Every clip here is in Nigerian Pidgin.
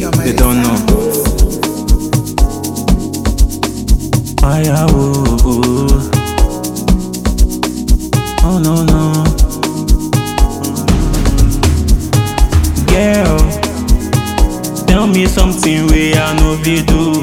They don't know. Fire, oh no no. Girl, tell me something where I know we do.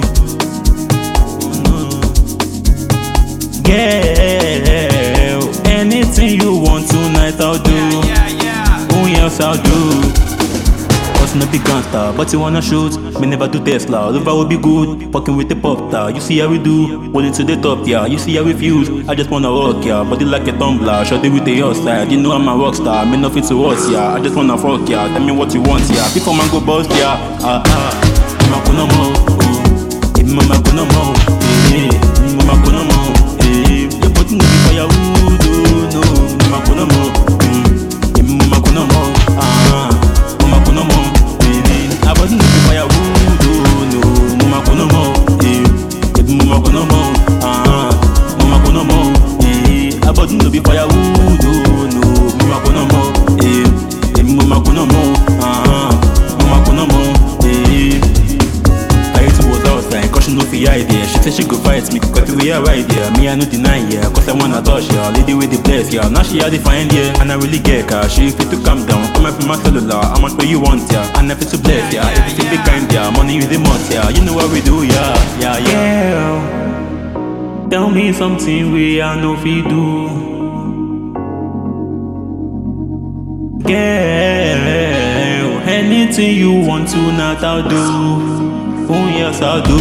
Girl, anything you want tonight I'll do. Oh yes I'll do. Cause no big gangster, but you wanna shoot. Me never do Tesla, Lover will be good. Fucking with the pop star, you see how we do. Hold it to the top, yeah, you see how we fuse. I just wanna rock, yeah, body like a tumbler. Shot it with the outside, you know I'm a rock star. Me nothing to us, yeah, I just wanna fuck, yeah. Tell me what you want, yeah, before man go bust, yeah. Mama kuna mo, mama kuna mo, mama kuna mo, your body no be firewood, no, mama kuna mo, mama kuna mo, mama kuna mo. I wasn't looking for your voodoo, no. Mama kono mo, mama kono mo, mama kono mo, I wasn't looking for your voodoo, no. Mama kono mo, mama kono mo, mama kono mo, I used to was outside, cause she know the idea. She said she go fight me, cause we are right there. Me I no deny, yeah, cause I wanna touch ya. Lady with the bless, yeah. Now she had the fine, yeah. And I really get her, she fit to calm down. Come up with my cellular, how much do you want, yeah. And I fit to bless, yeah. If it's a big kind, yeah. Money with the must, yeah. You know what we do, yeah. Yeah. Tell me something we I know we do. Girl, anything you want tonight I'll do. Oh yes I'll do.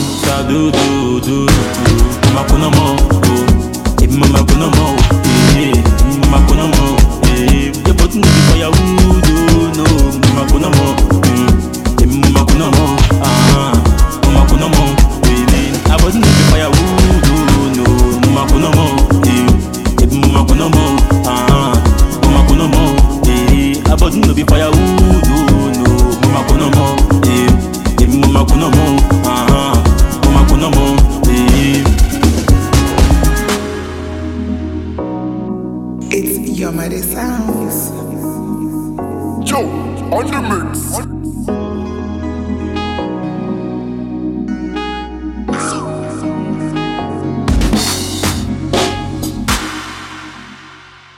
Mama kuna mo, mama kuna mo, mama kuna mo, your body no be firewood, no. Mama kuna mo, mama kuna mo, mama kuna mo, I body no be firewood, no. Mama kuna mo, mama kuna mo, mama kuna mo, I body no be firewood, no. Mama kuna mo, mama kuna mo, mama kuna mo. It's Your Mighty Sounds. Joe on the mix.